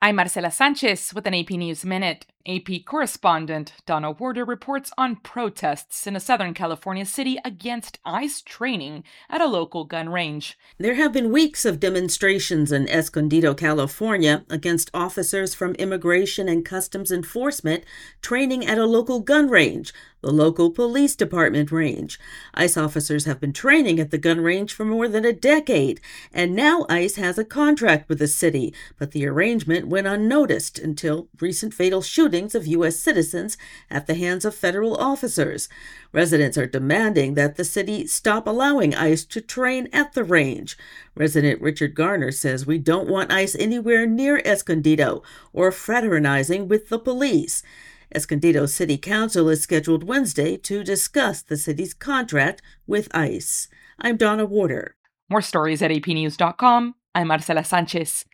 I'm Marcela Sanchez with an AP News Minute. AP correspondent Donna Warder reports on protests in a Southern California city against ICE training at a local gun range. There have been weeks of demonstrations in Escondido, California, against officers from Immigration and Customs Enforcement training at a local gun range, the local police department range. ICE officers have been training at the gun range for more than a decade, and now ICE has a contract with the city, but the arrangement went unnoticed until recent fatal shootings of U.S. citizens at the hands of federal officers. Residents are demanding that the city stop allowing ICE to train at the range. Resident Richard Garner says we don't want ICE anywhere near Escondido or fraternizing with the police. Escondido City Council is scheduled Wednesday to discuss the city's contract with ICE. I'm Donna Warder. More stories at apnews.com. I'm Marcela Sanchez.